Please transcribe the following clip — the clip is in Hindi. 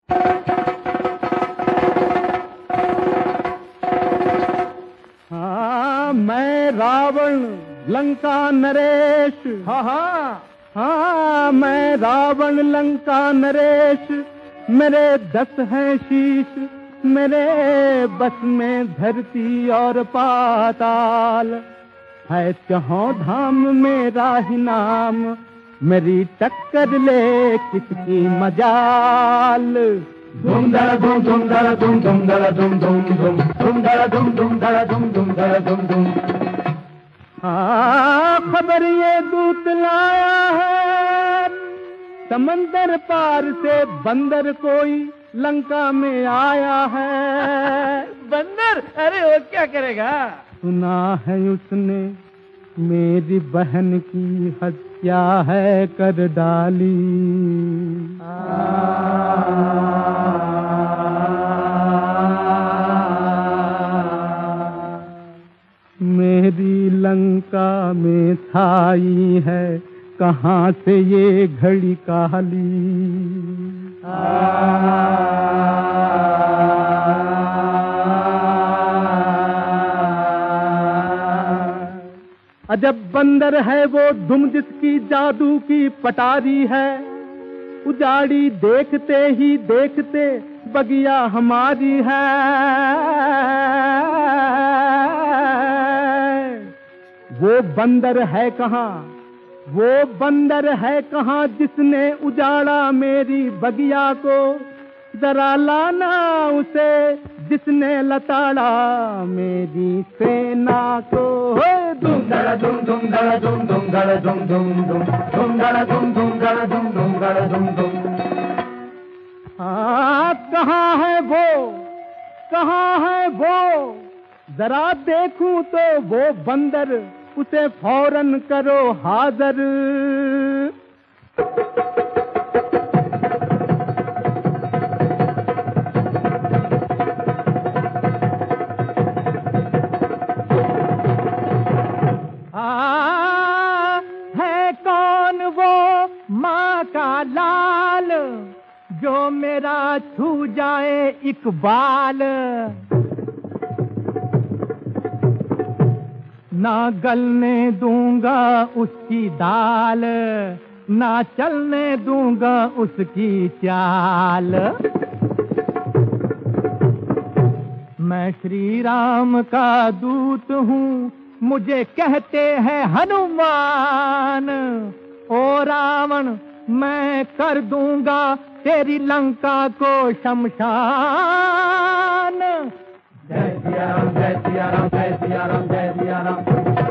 हाँ, मैं रावण लंका नरेश। हाँ हाँ हाँ, मैं रावण लंका नरेश। मेरे 10 हैं शीश, मेरे बस में धरती और पाताल। है चहों धाम मेरा ही नाम, मेरी टक्कर ले किसकी मजाल। धूम धड़ा धूम धूम धड़ा धूम धूम धड़ा धूम धूम धूम धूम धड़ा धूम धूम धड़ा धूम धूम धड़ा धूम धूम। हाँ, खबर ये दूत लाया है, समंदर पार से बंदर कोई लंका में आया है। बंदर? अरे वो क्या करेगा? सुना है उसने मेरी बहन की हत्या है कर डाली। मेरी लंका में छाई है कहाँ से ये घड़ी काली। अजब बंदर है वो दुम जिसकी जादू की पटारी है। उजाड़ी देखते ही देखते बगिया हमारी है। वो बंदर है कहाँ, वो बंदर है कहाँ जिसने उजाड़ा मेरी बगिया को। जरा लाना उसे जिसने लताड़ा मेरी सेना को। धूम धड़ा धूम धूम धड़ा धूम धूम धड़ा धूम धूम धूम धूम धड़ा धूम धूम धड़ा धूम धूम धड़ा धूम धूम। हाँ, कहाँ है वो, कहाँ है वो? जरा देखूं तो वो बंदर, उसे फौरन करो हाजिर। है कौन वो माँ का लाल, जो मेरा छू जाए इकबाल। ना गलने दूंगा उसकी दाल, ना चलने दूंगा उसकी चाल। मैं श्री राम का दूत हूँ, मुझे कहते हैं हनुमान। ओ रावण, मैं कर दूंगा तेरी लंका को शमशान। जय सिया राम जय सिया राम जय सिया राम जय सिया राम।